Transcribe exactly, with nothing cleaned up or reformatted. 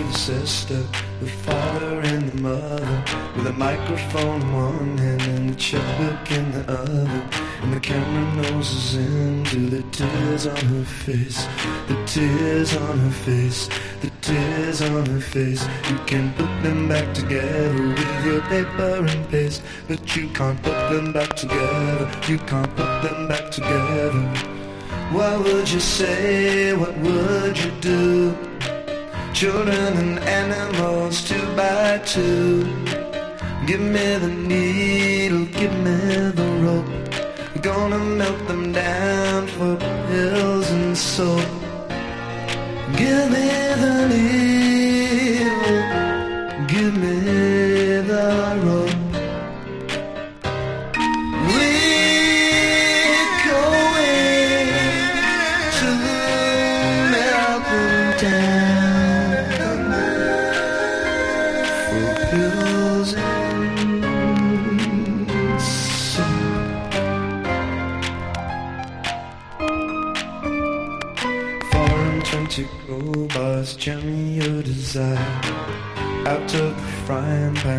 the sister, the father and the mother, with a microphone in one hand and a checkbook in the other. And the camera noses into the tears on her face, the tears on her face, the tears on her face. You can put them back together with your paper and paste, but you can't put them back together, you can't put them back together. What would you say, what would you do? Children and animals, two by two. Give me the needle, give me the rope. We're gonna melt them down for pills and soap. Give me the needle, give me the rope. We're going to melt them down for pills and soap. Twenty crowbars, jam your desire out of the frying pan.